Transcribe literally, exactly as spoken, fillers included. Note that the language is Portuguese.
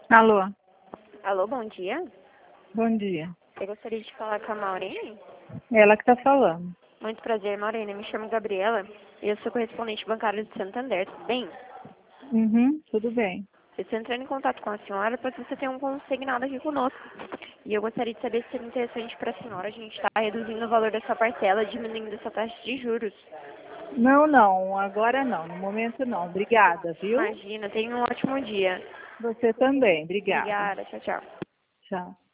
Alô, Alô, bom dia. bom dia. Eu gostaria de falar com a Maureen. Ela que tá falando. Muito prazer, Maureen. Eu me chamo Gabriela e eu sou correspondente bancário de Santander, tudo bem? Uhum, tudo bem. Eu estou entrando em contato com a senhora para que você tenha um consignado aqui conosco. E eu gostaria de saber se seria interessante para a senhora a gente estar reduzindo o valor da sua parcela, diminuindo essa taxa de juros. Não, não, agora não, no momento não. Obrigada, viu? Imagina, tenha um ótimo dia. Você também, obrigada. Obrigada, tchau, tchau. Tchau.